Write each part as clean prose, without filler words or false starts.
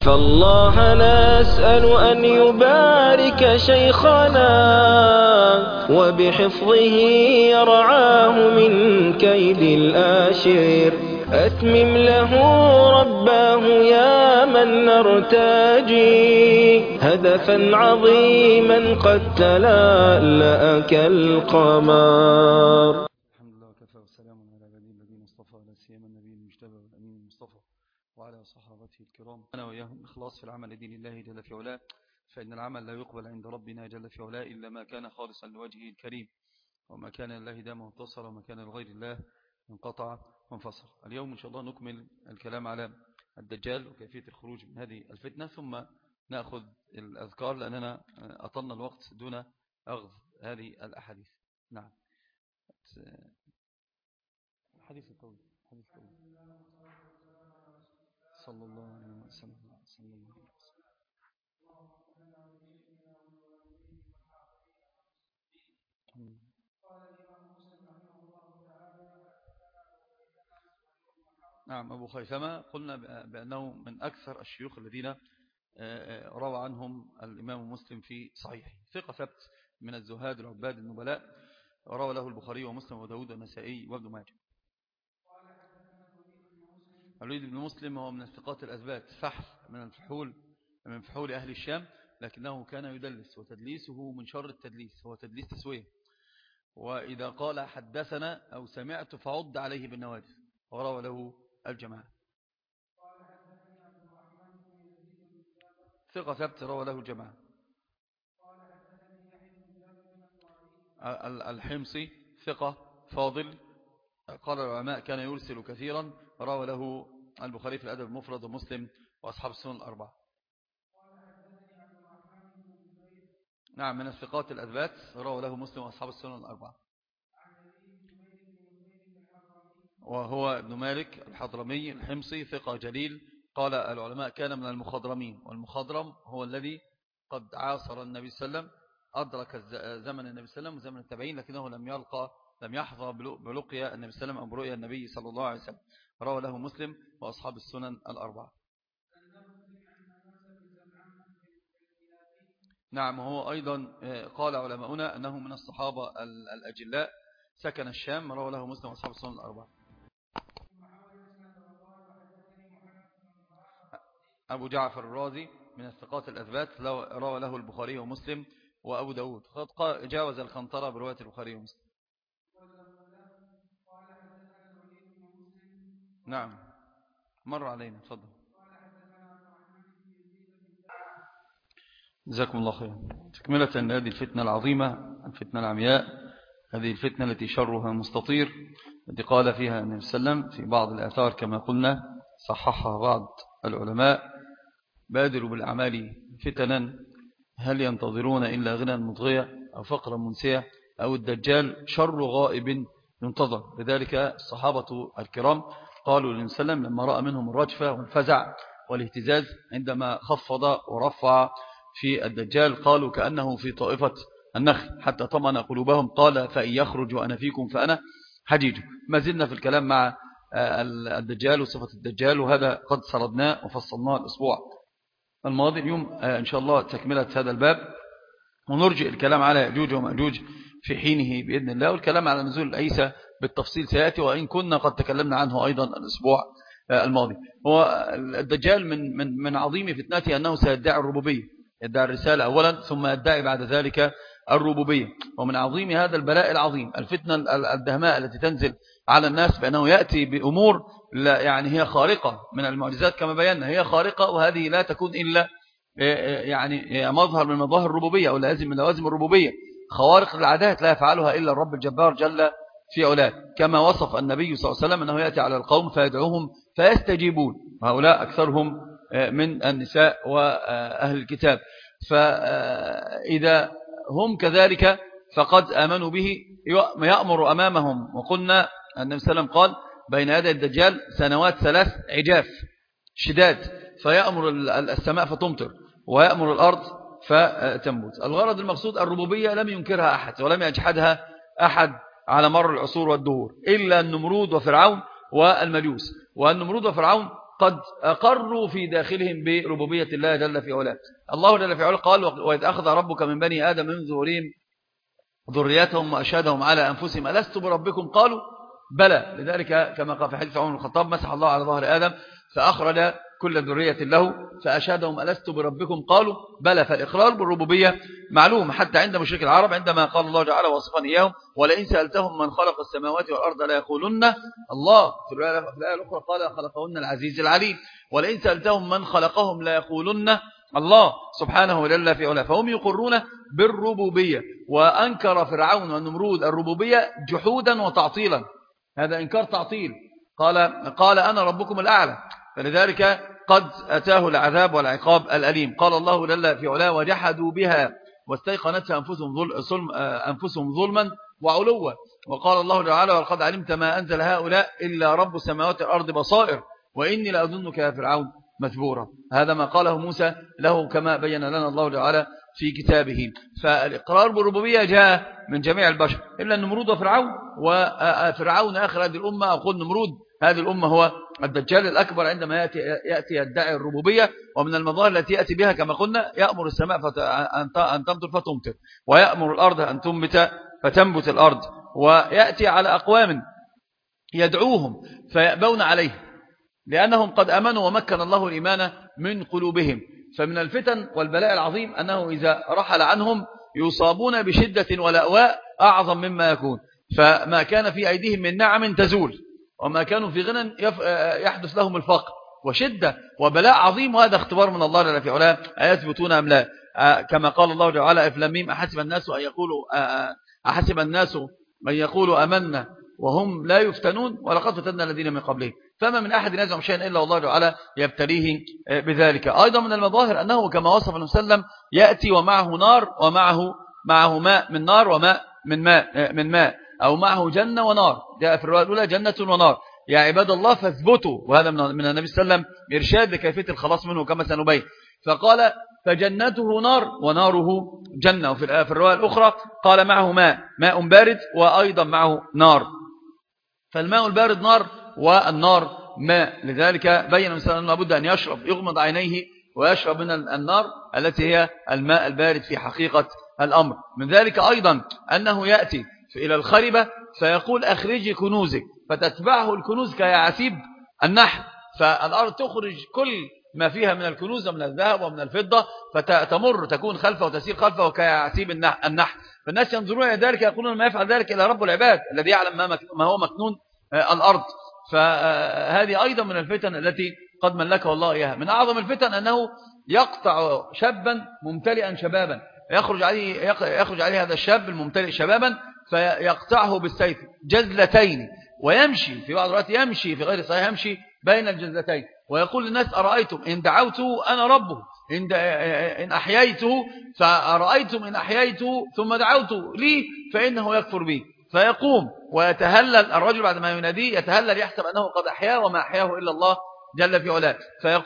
فالله نسأل أن يبارك شيخنا وبحفظه يرعاه من كيد الآشر. أتمم له رباه يا من نرتجي هدفا عظيما قد تلألأ كالقمر. الحمد لله وكفى والسلام على عباده الذين اصطفى لا سيما النبي المجتبى والامين المصطفى وعلى صحابته الكرام انا واياهم اخلاص في العمل لدين الله جل في علاه، فان العمل لا يقبل عند ربنا جل في علاه الا ما كان خالصا لوجهه الكريم، وما كان لله دام واتصل، وما كان لغير الله انقطع وانفصل. اليوم ان شاء الله نكمل الكلام على الدجال وكيفيه الخروج من هذه الفتنه، ثم ناخذ الاذكار لاننا اطلنا الوقت دون اخذ هذه الاحاديث. نعم. حديث الطويل صلى الله عليه وسلم. نعم. أبو خيثمة قلنا بأنه من أكثر الشيوخ الذين روى عنهم الإمام مسلم في صحيحه، ثقة ثبت من الزهاد العباد النبلاء، روى له البخاري ومسلم وداود والنسائي وابن ماجه. الوليد بن مسلم هو من الثقات الأثبات، فحل من فحول أهل الشام، لكنه كان يدلس، وتدليسه من شر التدليس، هو تدليس تسوية، وإذا قال حدثنا أو سمعت فعض عليه بالنواجذ، وروى له الجماعة. ثقة ثبت روى له الجماعة. الحمصي ثقة فاضل، قال العلماء كان يرسل كثيرا، روى له البخاري في الأدب المفرد ومسلم وأصحاب السنن الأربعة. نعم، من الثقات الأثبات، روى له مسلم وأصحاب السنن الأربعة. وهو ابن مالك الحضرمي الحمصي، ثقة جليل، قال العلماء كان من المخضرمين، والمخضرم هو الذي قد عاصر النبي صلى الله عليه وسلم، أدرك زمن النبي صلى الله عليه وسلم وزمن التابعين، لكنه لم يحظى بلقيا النبي صلى الله عليه وسلم أو برؤيا النبي صلى الله عليه وسلم. روى له مسلم وأصحاب السنن الأربعة. نعم. هو أيضا قال علماؤنا أنه من الصحابة الأجلاء، سكن الشام، روى له مسلم وأصحاب السنن الأربعة. أبو جعفر الرازي من الثقات الأثبات، روى له البخاري ومسلم وأبو داود، قد جاوز الخنطرة برواية البخاري ومسلم. نعم، مر علينا. تفضل. جزاكم الله خير. تكملة لهذه الفتنة العظيمة، الفتنة العمياء، هذه الفتنة التي شرها مستطير، التي قال فيها النبي صلى الله عليه وسلم في بعض الآثار كما قلنا صححها بعض العلماء: بادروا بالأعمال فتنا، هل ينتظرون إلا غنى مطغية أو فقرا منسية أو الدجال شر غائب ينتظر. لذلك الصحابة الكرام قالوا للنبي صلى الله عليه وسلم لما رأى منهم الرجفة والفزع والاهتزاز عندما خفض ورفع في الدجال، قالوا كأنه في طائفة النخل، حتى طمن قلوبهم. قال فإن يخرج وأنا فيكم فأنا حجيج. ما زلنا في الكلام مع الدجال وصفة الدجال، وهذا قد سردناه وفصلناه الأسبوع الماضي. اليوم إن شاء الله تكملة هذا الباب، ونرجع الكلام على يأجوج ومأجوج في حينه بإذن الله، والكلام على نزول عيسى بالتفصيل سيأتي، وإن كنا قد تكلمنا عنه أيضا الأسبوع الماضي. هو الدجال من عظيم فتنته أنه سيدعي الربوبية، يدعي الرسالة أولا ثم يدعي بعد ذلك الربوبية. ومن عظيم هذا البلاء العظيم الفتنة الدهماء التي تنزل على الناس، بأنه يأتي بأمور لا يعني هي خارقة من المعجزات كما بينا، هي خارقة، وهذه لا تكون إلا يعني مظهر من مظاهر الربوبية أو لازم من لوازم الربوبية. خوارق العادات لا يفعلها إلا الرب الجبار جل في علاه، كما وصف النبي صلى الله عليه وسلم أنه يأتي على القوم فيدعوهم فيستجيبون، وهؤلاء أكثرهم من النساء وأهل الكتاب. فإذا هم كذلك فقد آمنوا به يأمر أمامهم. وقلنا النبي صلى الله عليه وسلم قال بين يدي الدجال سنوات 3 عجاف شداد، فيأمر السماء فتمطر ويأمر الأرض فتنبت. الغرض المقصود الربوبية لم ينكرها أحد ولم يجحدها أحد على مر العصور والدهور إلا النمرود وفرعون والمجوس. والنمرود وفرعون قد أقروا في داخلهم بربوبية الله جل في علاه. الله جل في علاه قال وإذ أخذ ربك من بني آدم من ظهورهم ذريتهم وأشهدهم على أنفسهم ألست بربكم قالوا بلى. لذلك كما قال في حديث عمر بن الخطاب مسح الله على ظهر آدم فأخرج كل ذرية له فأشهدهم ألست بربكم قالوا بلى. فالإقرار بالربوبية معلوم حتى عند مشرك العرب عندما قال الله تعالى واصفا إياهم ولئن سألتهم من خلق السماوات والأرض لا يقولون الله. في الآية الأخرى قال خلقهن العزيز العليم. ولئن سألتهم من خلقهم لا يقولون الله سبحانه جل في علاه. فهم يقرون بالربوبية. وأنكر فرعون والنمرود الربوبية جحودا وتعطيلا. هذا إنكار تعطيل. قال أنا ربكم الأعلى. فلذلك قد أتاه العذاب والعقاب الأليم. قال الله جل في علاه وجحدوا بها واستيقنتها أنفسهم ظلما وعلوا. وقال الله تعالى ولقد علمت ما أنزل هؤلاء إلا رب السماوات والأرض بصائر وإني لأظنك يا فرعون مثبورا. هذا ما قاله موسى له كما بين لنا الله تعالى في كتابه. فالإقرار بالربوبية جاء من جميع البشر إلا النمرود وفرعون. وفرعون آخر هذه الأمة أقول نمرود هذه الأمة هو الدجال الأكبر عندما يأتي يدعي الربوبية. ومن المظاهر التي يأتي بها كما قلنا يأمر السماء أن تمطر فتمطر ويأمر الأرض أن تنبت فتنبت الأرض. ويأتي على أقوام يدعوهم فيأبون عليه لأنهم قد أمنوا ومكن الله الإيمان من قلوبهم. فمن الفتن والبلاء العظيم أنه إذا رحل عنهم يصابون بشدة ولأواء أعظم مما يكون. فما كان في أيديهم من نعم تزول وما كانوا في غنى يحدث لهم الفقر وشدة وبلاء عظيم. وهذا اختبار من الله جل في علاه أيثبتون أم لا. كما قال الله تعالى ألف لام ميم أحسب الناس من يقولوا أمنا وهم لا يفتنون ولقد فتنا الذين من قبلهم. فما من أحد يزعم شيئا إلا الله تعالى يبتليه بذلك. أيضا من المظاهر أنه كما وصف النبي صلى الله عليه وسلم يأتي ومعه نار ومعه ماء من نار وماء من ماء أو معه جنة ونار. جاء في الرواية الأولى جنة ونار. يا عباد الله فاثبتوا. وهذا من النبي صلى الله عليه وسلم إرشاد لكيفية الخلاص منه كما سنبين. فقال فجنته نار وناره جنة. وفي الرواية الأخرى قال معه ماء بارد وأيضا معه نار. فالماء البارد نار والنار ماء. لذلك بين مثلا أنه لابد أن يشرب يغمض عينيه ويشرب من النار التي هي الماء البارد في حقيقة الأمر. من ذلك أيضا أنه يأتي إلى الخربة فيقول أخرجي كنوزك فتتبعه الكنوز كيعسيب النحل. فالأرض تخرج كل ما فيها من الكنوز ومن الذهب ومن الفضة فتمر تكون خلفه وتسير خلفه وكيعسيب النحل. فالناس ينظرون إلى ذلك يقولون ما يفعل ذلك إلى رب العباد الذي يعلم ما هو مكنون الأرض. فهذه أيضا من الفتن التي قد ملكه الله إياها. من أعظم الفتن أنه يقطع شابا ممتلئا شبابا يخرج عليه هذا الشاب الممتلئ شبابا فيقطعه بالسيف جزلتين ويمشي في بعض الوقت يمشي في غير صحيح يمشي بين الجزلتين ويقول للناس أرأيتم إن دعوته أنا ربه إن أحييته فأرأيتم إن أحييته ثم دعوته لي فإنه يكفر بي. فيقوم ويتهلل الرجل بعد ما يناديه يتهلل يحسب أنه قد أحياه وما أحياه إلا الله جل في علاه.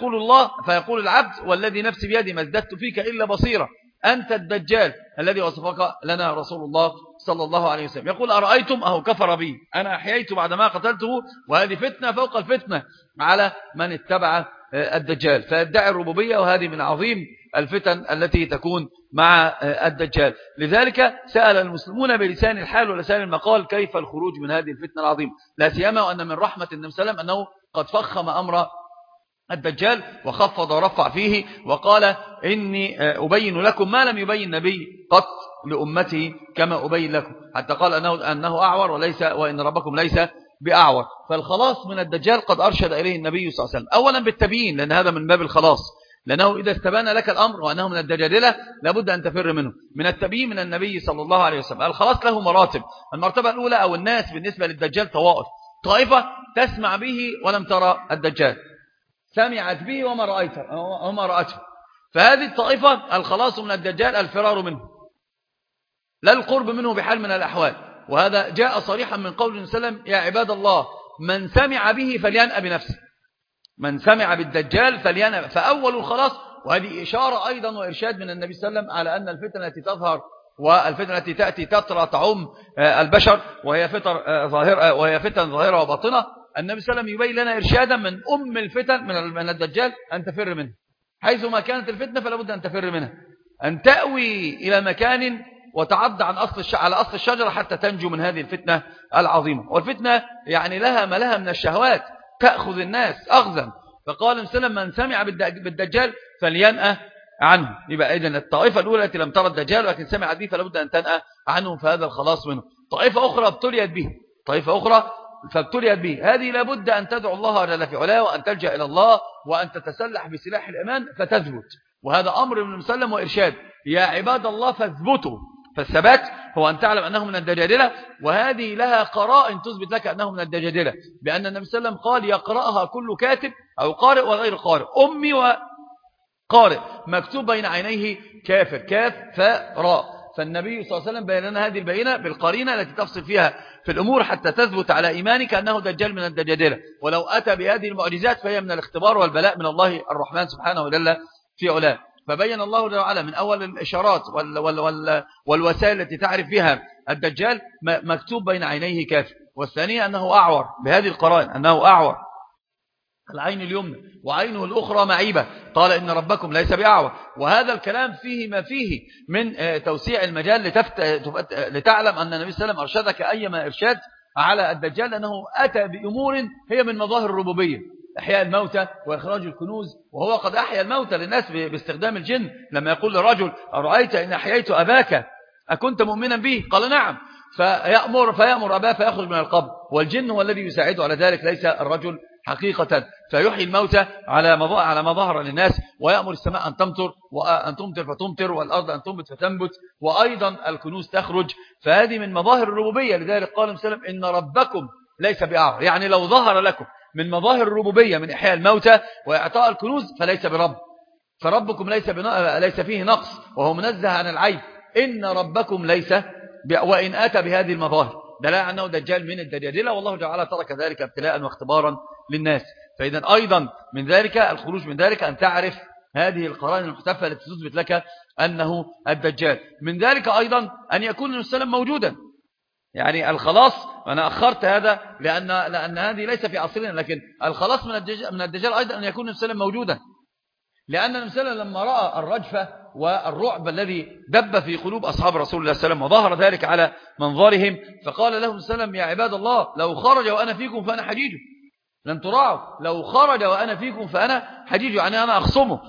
فيقول العبد والذي نفسي بيدي ما ازددت فيك إلا بصيرة أنت الدجال الذي وصفك لنا رسول الله صلى الله عليه وسلم. يقول أرأيتم أهو كفر بي أنا أحييت بعدما قتلته. وهذه فتنة فوق الفتنة على من اتبع الدجال فيدعي الربوبية. وهذه من عظيم الفتن التي تكون مع الدجال. لذلك سأل المسلمون بلسان الحال ولسان المقال كيف الخروج من هذه الفتنة العظيمة. لا سيما وأن من رحمة النبي صلى الله عليه وسلم أنه قد فخم أمر الدجال وخفض ورفع فيه وقال إني أبين لكم ما لم يبين نبي قط لأمته كما أبين لكم. حتى قال أنه أعور وإن ربكم ليس بأعور. فالخلاص من الدجال قد أرشد إليه النبي صلى الله عليه وسلم أولا بالتبيين لأن هذا من باب الخلاص لأنه إذا استبان لك الأمر وأنه من الدجاجلة لابد أن تفر منه. من التبيين من النبي صلى الله عليه وسلم. الخلاص له مراتب. المرتبة الأولى أو الناس بالنسبة للدجال طائفة تسمع به ولم ترى الدجال سمعت به وما رأته. فهذه الطائفة الخلاص من الدجال الفرار منه لا القرب منه بحال من الأحوال. وهذا جاء صريحا من قول النبي صلى الله عليه وسلم يا عباد الله من سمع به فلينأ بنفسه. من سمع بالدجال فلينأ. فأول الخلاص. وهذه إشارة أيضا وإرشاد من النبي صلى الله عليه وسلم على أن الفتنة التي تظهر والفتنة التي تأتي تترى تعم البشر وهي فتن ظاهرة وباطنة النبي صلى الله عليه وسلم يبين لنا إرشادا من الفتن من الدجال أن تفر منه، حيثما كانت الفتنة فلا بد أن تفر منها، أن تأوي إلى مكان وتعض عن على أصل الشجرة حتى تنجو من هذه الفتنة العظيمة. والفتنة يعني لها ما لها من الشهوات تأخذ الناس أخذا. فقال وسلم من سمع بالدجال فلينأى عنه. يبقى إذن الطائفة الأولى التي لم ترى الدجال ولكن سمعت به فلا بد أن تنأى عنه، فهذا الخلاص منه. طائفة أخرى ابتليت به، طائفة أخرى فابتليت به، هذه لابد أن تدعو الله جل في علاه وأن تلجأ إلى الله وأن تتسلح بسلاح الإيمان فتثبت. وهذا أمر من المسلم وإرشاد، يا عباد الله فاثبتوا. فالثبات هو أن تعلم أنه من الدجاجلة، وهذه لها قرائن تثبت لك أنه من الدجاجلة، بأن النبي صلى الله عليه وسلم قال يقرأها كل كاتب أو قارئ وغير قارئ، أمي وقارئ، مكتوب بين عينيه كافر، كاف فراء. فالنبي صلى الله عليه وسلم بين لنا هذه البينة بالقرينة التي تفصل فيها في الأمور حتى تثبت على إيمانك أنه دجال من الدجاجلة. ولو أتى بهذه المعجزات فهي من الاختبار والبلاء من الله الرحمن سبحانه وجل في علاه. فبين الله جل وعلا من أول الإشارات والوسائل التي تعرف بها الدجال مكتوب بين عينيه كافر، والثانية أنه أعور بهذه القرائن، أنه أعور العين اليمنى وعينه الأخرى معيبة، قال إن ربكم ليس بأعور. وهذا الكلام فيه ما فيه من توسيع المجال لتعلم أن النبي صلى الله عليه وسلم أرشدك أيما إرشاد على الدجال، أنه أتى بأمور هي من مظاهر الربوبية، إحياء الموتى وإخراج الكنوز، وهو قد أحيا الموتى للناس باستخدام الجن. لما يقول لرجل أرأيت إن أحييت أباك أكنت مؤمنا به؟ قال نعم، فيأمر أباه فيخرج من القبر، والجن هو الذي يساعده على ذلك ليس الرجل حقيقة، فيحيي الموتى على ما ظهر للناس، ويأمر السماء أن تمطر فتمطر، والأرض أن تنبت فتنبت، وأيضا الكنوز تخرج. فهذه من مظاهر الربوبية. لذلك قال صلى الله عليه وسلم إن ربكم ليس بأعور، يعني لو ظهر لكم من مظاهر الربوبية من إحياء الموتى وإعطاء الكنوز فليس برب، فربكم ليس فيه نقص وهو منزه عن العيب. إن ربكم ليس وإن أتى بهذه المظاهر دلاء أنه دجال من الدجاجلة، والله تعالى ترك ذلك ابتلاء واختبارا للناس. فإذا أيضا من ذلك الخروج من ذلك أن تعرف هذه القرائن المحتفة التي تثبت لك أنه الدجال. من ذلك أيضا أن يكون السلام موجودا، يعني الخلاص، أنا أخرت هذا لأن هذه ليس في عصرنا، لكن الخلاص من الدجال أيضا أن يكون السلام موجودا، لأن النبي لما رأى الرجفة والرعب الذي دب في قلوب أصحاب رسول الله صلى الله عليه وسلم وظهر ذلك على منظرهم، فقال لهم السلام يا عباد الله لو خرج وأنا فيكم فأنا حجيج، لن تراعوا، لو خرج وأنا فيكم فأنا حجيج، يعني أنا أخصمه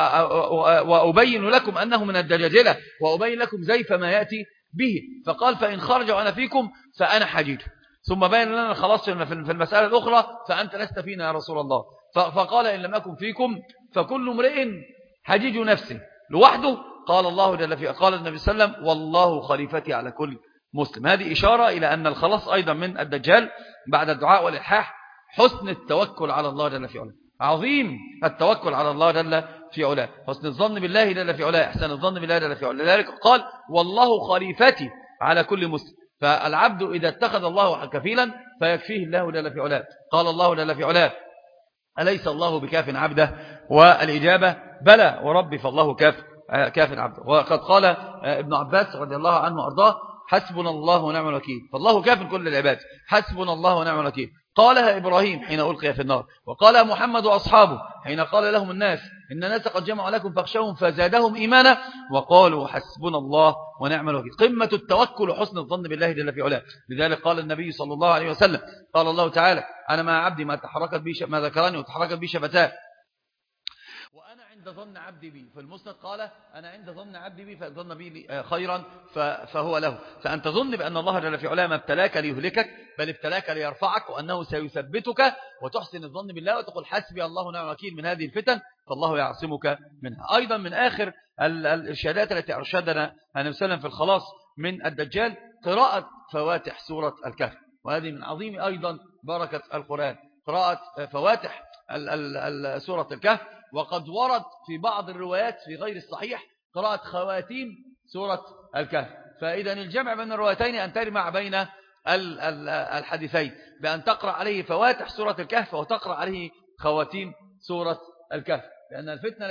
وأبين لكم أنه من الدجاجلة وأبين لكم زيف ما يأتي به. فقال فإن خرج وأنا فيكم فأنا حجيج. ثم بين لنا خلاص في المسألة الأخرى فأنت لست فينا يا رسول الله. فقال إن لم أكن فيكم فكل امرئ حجيج نفسه لوحده. قال الله جل في قال النبي صلى الله عليه وسلم والله خليفتي على كل مسلم. هذه إشارة إلى أن الخلاص أيضا من الدجال بعد الدعاء والإلحاح حسن التوكل على الله جل في علاه، عظيم التوكل على الله جل في علاه، حسن الظن بالله جل في علاه، احسن الظن بالله جل في علاه. لذلك قال والله خليفتي على كل مسلم. فالعبد إذا اتخذ الله كفيلا فيكفيه الله جل في علاه. قال الله جل في علاه أليس الله بكاف عبده؟ والإجابة بلى وربي فالله كاف عبده. وقد قال ابن عباس رضي الله عنه وأرضاه حسبنا الله ونعم الوكيل، فالله كاف كل العباد، حسبنا الله ونعم الوكيل. قالها إبراهيم حين ألقي في النار، وقالها محمد وأصحابه حين قال لهم الناس إن الناس قد جمعوا لكم فاخشوهم فزادهم إيمانا وقالوا حسبنا الله ونعم الوكيل. قمة التوكل وحسن الظن بالله جل في علاه. لذلك قال النبي صلى الله عليه وسلم قال الله تعالى أنا مع عبدي ما ذكرني وتحركت بي شفتاه وأنا عند ظن عبدي بي. في المسند قال أنا عند ظن عبدي بي فظن بي خيرا فهو له. فأن تظن بأن الله جل في علاه ما ابتلاك ليهلكك بل ابتلاك ليرفعك وأنه سيثبتك، وتحسن الظن بالله وتقول حسبي الله ونعم الوكيل من هذه الفتن فالله يعصمك منها. أيضا من آخر الإرشادات التي أرشدنا النبي صلى الله عليه وسلم في الخلاص من الدجال قراءة فواتح سورة الكهف، وهذه من عظيم أيضا بركة القرآن، قراءة فواتح سورة الكهف. وقد ورد في بعض الروايات في غير الصحيح قراءة خواتيم سورة الكهف. فإذا الجمع بين الروايتين أن تجمع بين الحديثين بأن تقرأ عليه فواتح سورة الكهف وتقرأ عليه خواتيم سورة الكهف، لأن الفتنة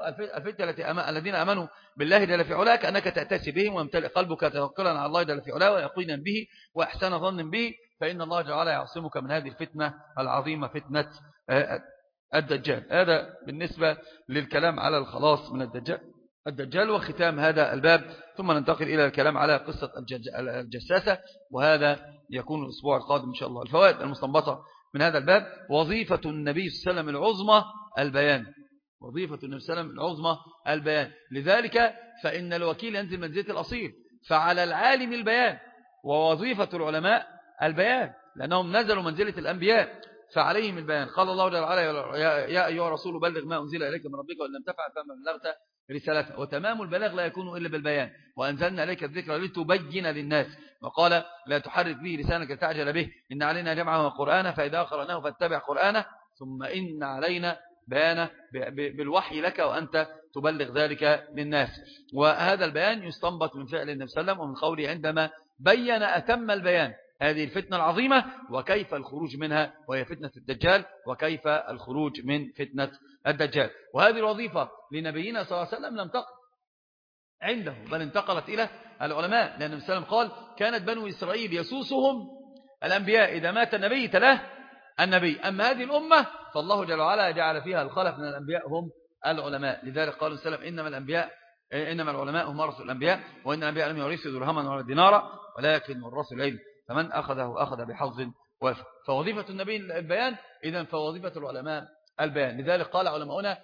الذين أمنوا بالله جل في علاه كأنك تأتسي بهم ويمتلئ قلبك توكلا على الله جل في علاه ويقينا به وإحسان ظن به فإن الله جل وعلا يعصمك من هذه الفتنة العظيمة، فتنة الدجال. هذا بالنسبة للكلام على الخلاص من الدجال وختام هذا الباب، ثم ننتقل إلى الكلام على قصة الجساسة، وهذا يكون الأسبوع القادم إن شاء الله. الفوائد المستنبطة من هذا الباب: وظيفة النبي صلى الله عليه وسلم العظمى البيان. وظيفة النبي صلى الله عليه وسلم العظمى البيان، لذلك فإن الوكيل ينزل منزلة الأصيل، فعلى العالم البيان، ووظيفة العلماء البيان لأنهم نزلوا منزلة الأنبياء فعليهم البيان. قال الله جل وعلا: يا أيها الرسول بلغ ما أنزل إليك من ربك وإن لم تفعل فما بلغت رسالته. وتمام البلاغ لا يكون إلا بالبيان. وأنزلنا إليك الذكر لتبين للناس. وقال: لا تحرك به لسانك لتعجل به إن علينا جمعه وقرآنه فإذا قرأناه فاتبع قرآنه ثم إن علينا بيانه بالوحي لك وأنت تبلغ ذلك للناس. وهذا البيان يستنبط من فعل النبي صلى الله عليه وسلم ومن قوله عندما بين أتم البيان هذه الفتنة العظيمة وكيف الخروج منها، وهي فتنة الدجال، وكيف الخروج من فتنة الدجال. وهذه الوظيفة لنبينا صلى الله عليه وسلم لم تقل عنده، بل انتقلت إلى العلماء، لأن النبي صلى الله عليه وسلم قال: كانت بنو إسرائيل يسوسهم الأنبياء، إذا مات النبي تلاه النبي. أما هذه الأمة فالله جل وعلا جعل فيها الخلف من الأنبياء هم العلماء. لذلك قال النبي صلى الله عليه وسلم: إنما العلماء هم ورثة الأنبياء، وإن الأنبياء لم يورثوا درهما ولا دينارا ولكن ورثوا العلم، فمن أخذه أخذ بحظ وافر. فوظيفة النبي البيان، إذن فوظيفة العلماء البيان. لذلك قال علماؤنا: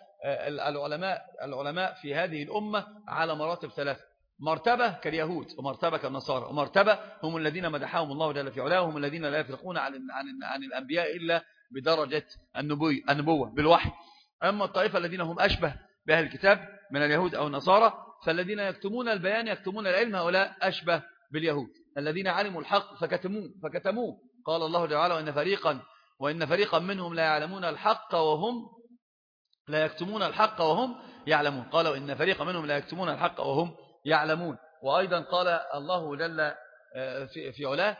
العلماء في هذه الأمة على مراتب ثلاثة: مرتبة كاليهود، ومرتبة كالنصارى، ومرتبة هم الذين مدحهم الله جل في علاه، وهم الذين لا يفرقون عن الأنبياء إلا بدرجة النبوة بالوحي. أما الطائفة الذين هم أشبه بأهل الكتاب من اليهود أو النصارى، فالذين يكتمون البيان يكتمون العلم، هؤلاء أشبه باليهود الذين علموا الحق فكتموه. قال الله جل وعلا: وإن فريقا منهم لا يعلمون الحق وهم لا يكتمون الحق وهم يعلمون. قال: وإن فريقا منهم لا يكتمون الحق وهم يعلمون. وأيضا قال الله جل في علاه: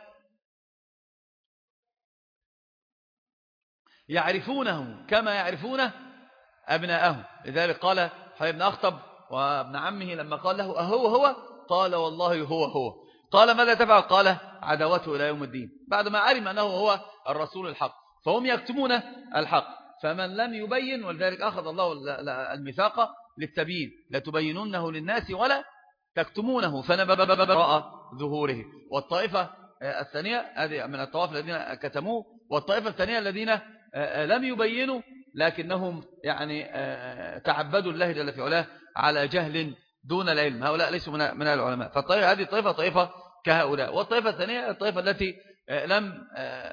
يعرفونه كما يعرفون أبناءهم. لذلك قال حي بن أخطب وابن عمه لما قال له: أهو؟ قال: والله هو. قال: ماذا تفعل؟ قال: عداوته إلى يوم الدين، بعد ما علم أنه هو الرسول الحق. فهم يكتمون الحق، فمن لم يبين، ولذلك أخذ الله الميثاق للتبيين: لتبيننه للناس ولا تكتمونه فنبأ ظهوره. والطائفة الثانية هذه من الطوائف الذين كتموه، والطائفة الثانية الذين لم يبينوا لكنهم يعني تعبدوا الله جل في علاه على جهل دون العلم، هؤلاء ليسوا من العلماء. فالطائفة هذه طائفة كهؤلاء. والطائفة الثانية الطائفة التي لم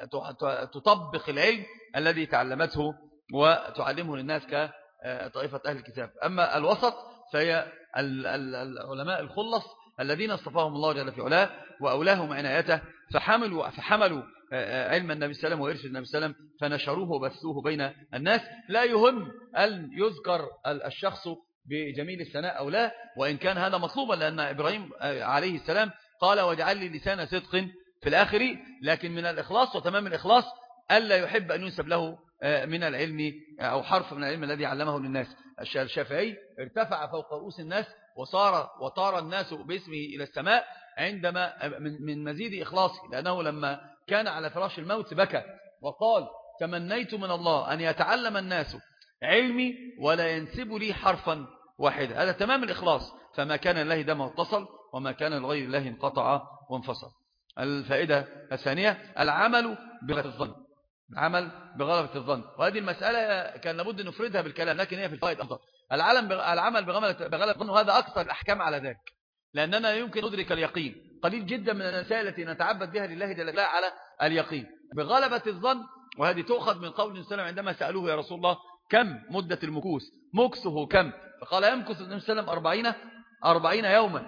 تطبق العلم الذي تعلمته وتعلمه للناس كطائفة أهل الكتاب. أما الوسط فهي العلماء الخلص الذين اصطفاهم الله جل في علاه وأولاهم عنايته، فحملوا علم النبي صلى الله عليه وسلم وإرشاد النبي صلى الله عليه وسلم فنشروه وبثوه بين الناس. لا يهم أن يذكر الشخص بجميل الثناء أو لا، وإن كان هذا مطلوبا، لأن إبراهيم عليه السلام قال: واجعل لي لسان صدق في الآخر. لكن من الإخلاص وتمام الإخلاص ألا يحب أن ينسب له من العلم أو حرف من العلم الذي علمه للناس. الشافعي ارتفع فوق رؤوس الناس وطار الناس باسمه إلى السماء عندما من مزيد إخلاصه، لأنه لما كان على فراش الموت بكى وقال: تمنيت من الله أن يتعلم الناس علمي ولا ينسب لي حرفا واحدا. هذا تمام الإخلاص، فما كان لله دم واتصل، وما كان لغير الله انقطع وانفصل. الفائدة الثانية: العمل بغلبة الظن. العمل بغلبة الظن، وهذه المسألة كان لابد أن نفردها بالكلام، لكن هي في الفائد أفضل. العمل بغلبة الظن، وهذا أكثر الأحكام على ذلك، لأننا يمكن ندرك اليقين. قليل جدا من المسائل التي نتعبد بها لله جل وعلا على اليقين. بغلبة الظن، وهذه تؤخذ من قول النبي صلى الله عليه وسلم عندما سألوه: يا رسول الله كم مدة المكوث؟ مكثه كم؟ فقال: يمكث النبي صلى الله عليه وسلم 40 يوما.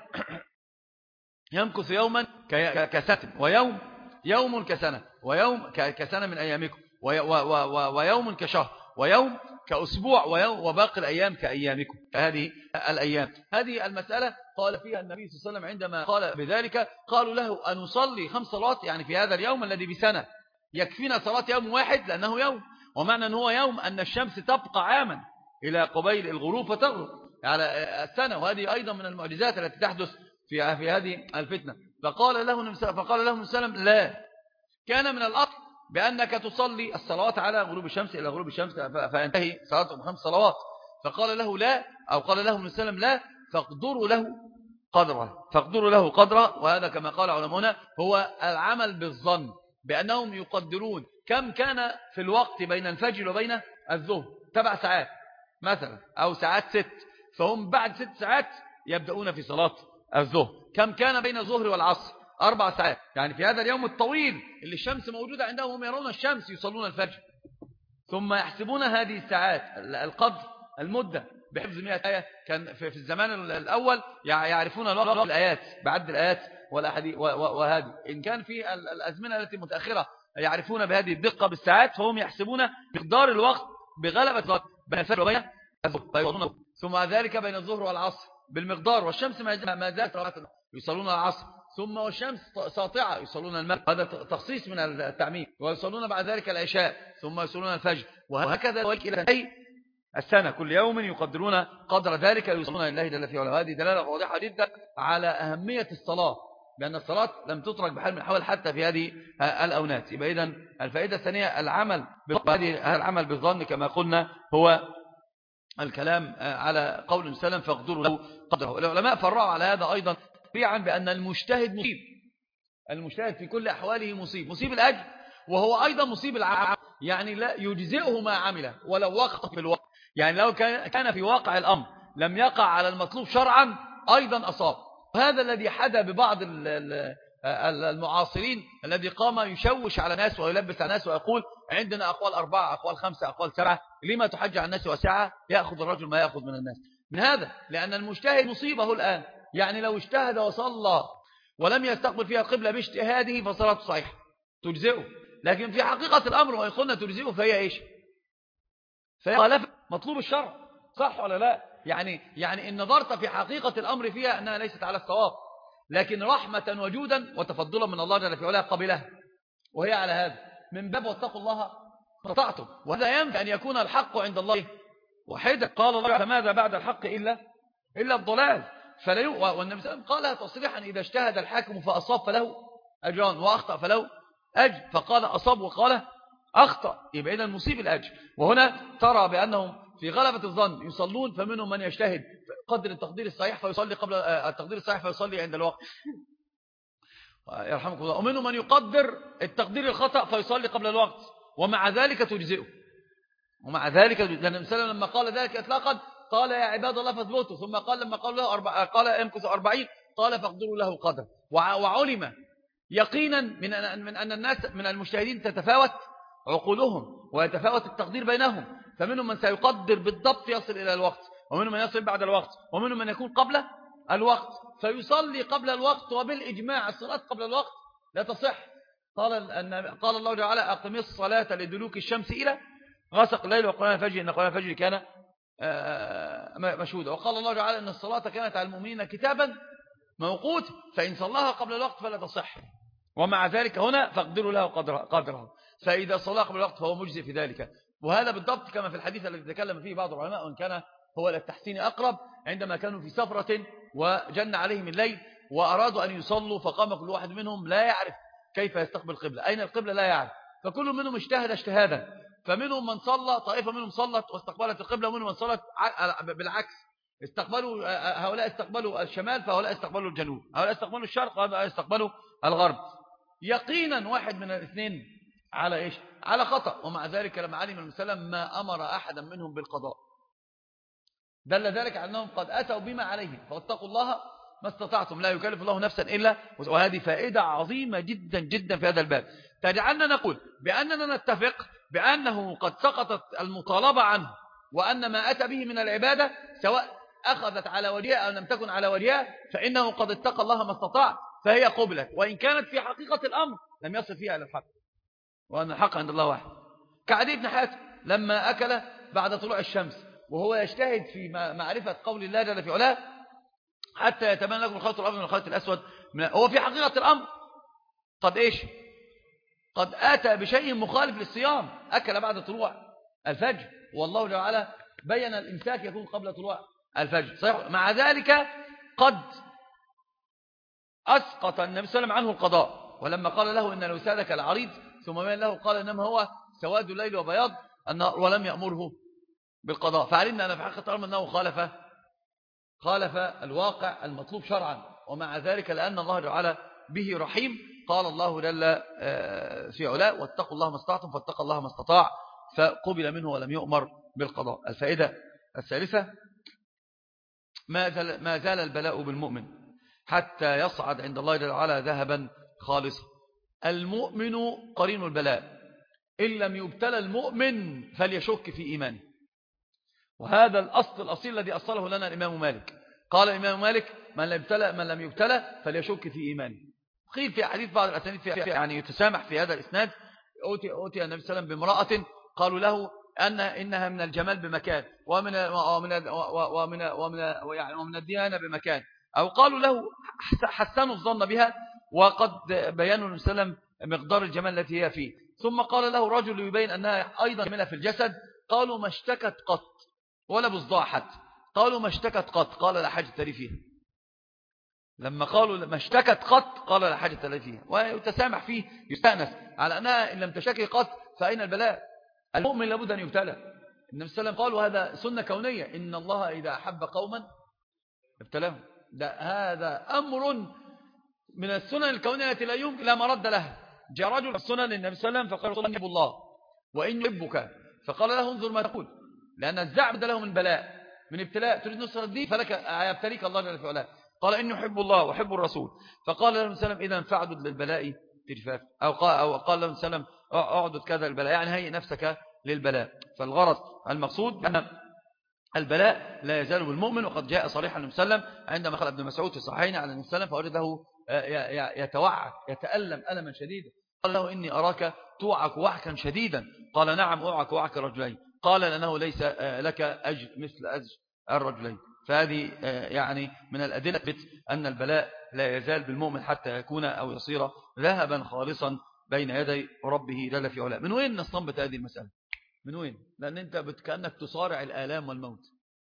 يمكث يوما كسنة، يوم كسنة، ويوم كسنة من أيامكم، ويوم كشهر، ويوم كأسبوع، وباقي الأيام كأيامكم. هذه الأيام، هذه المسألة قال فيها النبي صلى الله عليه وسلم عندما قال بذلك قالوا له: أن نصلي 5 صلوات يعني في هذا اليوم الذي بسنة؟ يكفينا صلاة يوم واحد، لأنه يوم، ومعنى أنه هو يوم أن الشمس تبقى عاما إلى قبيل الغروب فتغرب على السنة. وهذه أيضا من المعجزات التي تحدث في هذه الفتنة. فقال له النبي صلى الله عليه وسلم: لا، كان من الأصل بأنك تصلي الصلوات على غروب الشمس إلى غروب الشمس فينتهي صلاة 5 صلوات. فقال له لا، أو قال له النبي صلى الله عليه وسلم لا، فاقدروا له قدره. وهذا كما قال علماؤنا هو العمل بالظن، بأنهم يقدرون كم كان في الوقت بين الفجر وبين الظهر 7 ساعات مثلا أو ساعات 6، فهم بعد 6 ساعات يبدأون في صلاة الظهر. كم كان بين الظهر والعصر 4 ساعات، يعني في هذا اليوم الطويل اللي الشمس موجودة عندهم هم يرون الشمس يصلون الفجر، ثم يحسبون هذه الساعات القدر المدة بحفظ 100 آية. كان في الزمان الأول يعرفون الوقت الآيات بعد الآيات والأحاديث وهذه. إن كان في الأزمنة التي متأخرة يعرفون بهذه الدقة بالساعات، فهم يحسبون مقدار الوقت بغلبة بين الفجر وبين الظهر، ثم ذلك بين الظهر والعصر بالمقدار، والشمس ما زالت يصلون العصر، ثم والشمس ساطعة يصلون المغرب، هذا تخصيص من التعميم، ويصلون بعد ذلك العشاء، ثم يصلون الفجر، وهكذا إلى أي السنة كل يوم يقدرون قدر ذلك يصلون لله جل في علاه. هذه دلالة واضحة جدا على أهمية الصلاة، بأن الصلاة لم تترك بحال من حول حتى في هذه الأونات. يبقى إذن الفائدة الثانية العمل بالظن كما قلنا هو الكلام على قول السلام فاقدروا له قدره. العلماء فرعوا على هذا أيضا سريعا بأن المجتهد مصيب، المجتهد في كل أحواله مصيب الأجر، وهو أيضا مصيب العمل، يعني لا يجزئه ما عمله ولو وقع في الوقت، يعني لو كان في واقع الأمر لم يقع على المطلوب شرعا أيضا أصاب. وهذا الذي حدا ببعض المعاصرين الذي قام يشوش على الناس ويلبس على الناس ويقول عندنا أقوال 4، أقوال 5، أقوال 7، لما تحج على الناس وسعة يأخذ الرجل ما يأخذ من الناس. من هذا لأن المجتهد مصيبه الآن، يعني لو اجتهد وصلى ولم يستقبل فيها القبلة باجتهاده فصلاته صحيحة تجزئه، لكن في حقيقة الأمر وإن قلنا تجزئه فهي إيش؟ فهي خالفت مطلوب الشرع، صح ولا لا؟ يعني إن نظرت في حقيقة الأمر فيها أنها ليست على الصواب، لكن رحمة وجودا وتفضلا من الله جل في علاه قبلها، وهي على هذا من باب واتقوا الله ما استطعتم. وهذا ينفع أن يكون الحق عند الله واحدا. قال الله فماذا بعد الحق إلا الضلال. والنبي صلى الله عليه وسلم قالها تصريحا إذا اجتهد الحاكم فأصاب فله أجران وأخطأ فله أجر، فقال أصاب وقال أخطأ، يبقى إذن مصيب الأجر. وهنا ترى بأنهم في غلبة الظن يصلون، فمنهم من يجتهد قدر التقدير الصحيح فيصلي قبل التقدير الصحيح فيصلي عند الوقت يرحمكم الله، ومنهم من يقدر التقدير الخطأ فيصلي قبل الوقت، ومع ذلك تجزئه. ومع ذلك لأن النبي لما قال ذلك إطلاقا قال يا عباد الله فاثبتوا، ثم قال لما قال له قال امكث 40 قال فاقدروا له قدر. وعلم يقينا من أن الناس من المجتهدين تتفاوت عقولهم ويتفاوت التقدير بينهم، فمنهم من سيقدر بالضبط يصل إلى الوقت، ومنهم من يصل بعد الوقت، ومنهم من يكون قبل الوقت فيصلي قبل الوقت. وبالإجماع الصلاة قبل الوقت لا تصح. قال الله تعالى أقم الصلاة لدلوك الشمس إلى غسق الليل وقرآن الفجر إن قرآن الفجر كان مشهودا. وقال الله تعالى إن الصلاة كانت على المؤمنين كتابا موقوت، فإن صلاها قبل الوقت فلا تصح. ومع ذلك هنا فاقدروا له قدره، فإذا صلى قبل الوقت فهو مجزئ في ذلك. وهذا بالضبط كما في الحديث الذي تكلم فيه بعض العلماء وإن كان هو للتحسين أقرب، عندما كانوا في سفرة وجن عليهم الليل وأرادوا أن يصلوا، فقام كل واحد منهم لا يعرف كيف يستقبل القبلة، أين القبلة لا يعرف، فكل منهم اجتهد اجتهادا، فمنهم من صلى طائفة منهم صلت واستقبلت القبلة، ومنهم من صلت بالعكس، هؤلاء استقبلوا الشمال فهؤلاء استقبلوا الجنوب، هؤلاء استقبلوا الشرق وهؤلاء استقبلوا الغرب. يقينا واحد من الاثنين على إيش؟ على خطأ. ومع ذلك لما علم النبي صلى الله عليه وسلم ما أمر أحدا منهم بالقضاء، دل ذلك على أنهم قد أتوا بما عليهم، فاتقوا الله ما استطعتم لا يكلف الله نفسا إلا. وهذه فائدة عظيمة جدا جدا في هذا الباب، تجعلنا نقول بأننا نتفق بأنه قد سقطت المطالبة عنه، وأن ما أتى به من العبادة سواء أخذت على وجهها أو لم تكن على وجهها فإنه قد اتقى الله ما استطاع، فهي قبلت، وإن كانت في حقيقة الأمر لم يصل فيها إلى الحق، وأن الحق عند الله واحد. كعدي بن حاتم لما أكل بعد طلوع الشمس وهو يجتهد في معرفة قول الله جل في علاه حتى يتبين لكم الخيط الأبيض من الخيط الأسود، هو في حقيقة الأمر قد إيش؟ قد أتى بشيء مخالف للصيام، أكل بعد طلوع الفجر، والله جل وعلا بين الإمساك يكون قبل طلوع الفجر، صحيح؟ مع ذلك قد أسقط النبي صلى الله عليه وسلم عنه القضاء، ولما قال له إن الوسادة كالعريض ثم بين له قال إنما هو سواد الليل وبياض النهار ولم يأمره بالقضاء. فعلمنا أن في حقيقة الأمر أنه خالف الواقع المطلوب شرعا، ومع ذلك لأن الله تعالى به رحيم قال الله جل في علاه واتقوا الله ما استطعتم فاتقوا الله ما استطاع، فقبل منه ولم يؤمر بالقضاء. الفائدة الثالثة: ما زال البلاء بالمؤمن حتى يصعد عند الله جل وعلا ذهبا خالصا. المؤمن قرين البلاء، إن لم يبتلى المؤمن فليشك في إيمانه. وهذا الأصل الأصيل الذي أصله لنا الإمام مالك. قال الإمام مالك: من لم يبتلى فليشك في إيمانه. قيل في حديث بعض الأسانيد يعني يتسامح في هذا الإسناد: أوتي النبي صلى الله عليه وسلم بامرأة قالوا له إنها من الجمال بمكان ومن الديانة بمكان، أو قالوا له حسنوا الظن بها وقد بيانوا النبي صلى الله عليه وسلم مقدار الجمال التي هي فيه. ثم قال له رجل يبين أنها أيضا جميلة في الجسد، قالوا: ما اشتكت قط ولا بصداع حتى. قالوا: ما اشتكت قط، قال: لا حاجة لي فيها. لما قالوا ما اشتكت قط قال: لا حاجة لي فيها. ويتسامح فيه، يستأنس على أنها إن لم تشتكي قط فأين البلاء؟ المؤمن لابد أن يبتلى. النبي صلى الله عليه وسلم قال، وهذا سنة كونية: إن الله إذا أحب قوما ابتلاهم. هذا أمر من السنن الكونية التي لا مرد لها. جاء رجل في السنن للنبي صلى الله عليه وسلم فقال: رسول الله يحب الله وإن يحبك، فقال له: انظر ما تقول، لأن الزعم ده له من بلاء، من ابتلاء. تريد نصر الدين فلك يبتليك الله جل وعلا. قال: إني أحب الله وأحب الرسول. فقال له النبي صلى الله عليه وسلم: إذا فاعدد للبلاء تجفاف، أو قال له النبي صلى الله عليه وسلم: اعدد كذا البلاء، يعني هيئ نفسك للبلاء. فالغرض المقصود أن البلاء لا يزال بالمؤمن. وقد جاء صريحا النبي صلى الله عليه وسلم عندما خلى ابن مسعود في الصحيحين على النبي صلى الله عليه وسلم فوجده يتوعك يتألم ألما شديدا. قال له: إني أراك توعك وعكا شديدا. قال: نعم أوعك وعك رجلين. قال: لأنه ليس لك أجر مثل أجر الرجلين. فهذه يعني من الأدلة أن البلاء لا يزال بالمؤمن حتى يكون أو يصير ذهبا خالصا بين يدي ربه جل في علاه. من وين نستنبط هذه المسألة؟ من وين؟ لأن أنت كأنك تصارع الآلام والموت.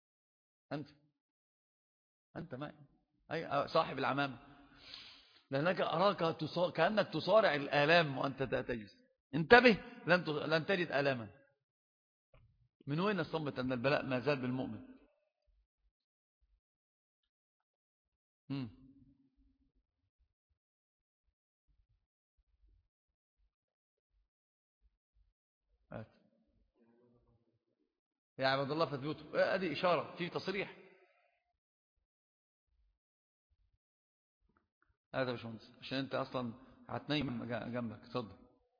أنت ما أي صاحب العمامة، لأنك أراك كأنك تصارع الآلام وأنت تجلس. انتبه، لن تجد آلاما. من وين نستنبط أن البلاء ما زال بالمؤمن؟ يا عبد الله فثبوته، هذه إشارة في تصريح. هذا مش مهندس عشان أنت أصلا هتنيم جنبك. اتفضل.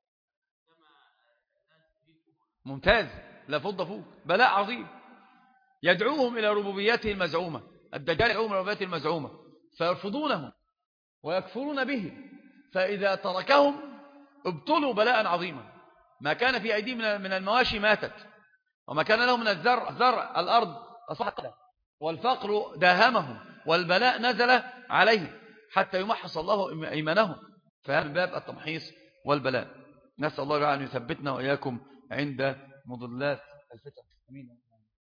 ممتاز، لا فض فوق. بلاء عظيم يدعوهم إلى ربوبيته المزعومة. الدجال يدعوهم إلى ربوبيته المزعومة فيرفضونه ويكفرون به، فإذا تركهم ابتلوا بلاء عظيما. ما كان في أيديهم من المواشي ماتت، وما كان لهم من الزرع الأرض أصحت، والفقر داهمهم، والبلاء نزل عليهم حتى يمحص الله إيمانهم. فهذا من باب التمحيص والبلاء. نسأل الله أن يثبتنا وإياكم عند مضلات الفتن. أمين.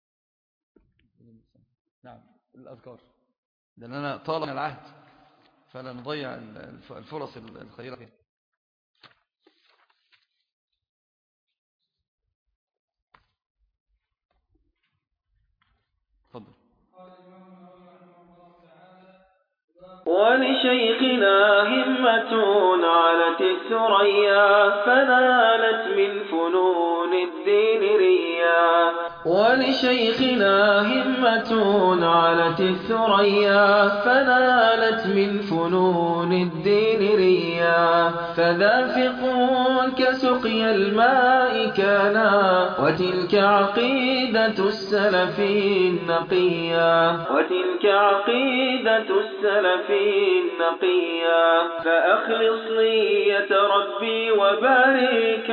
نعم، الأذكار لأننا طالما العهد فلا نضيع الفرص الخيرة فيها. تفضل. ولشيخنا همة علت الثريا فنالت من فنون الدين ريا. ولشيخنا همة علت الثريا فنالت من فنون الدين ريا. فذافق كسقي الماء كانا وتلك عقيدة السلف النقيا. وتلك عقيدة السلف النقيا. فأخلص نية ربي وبارك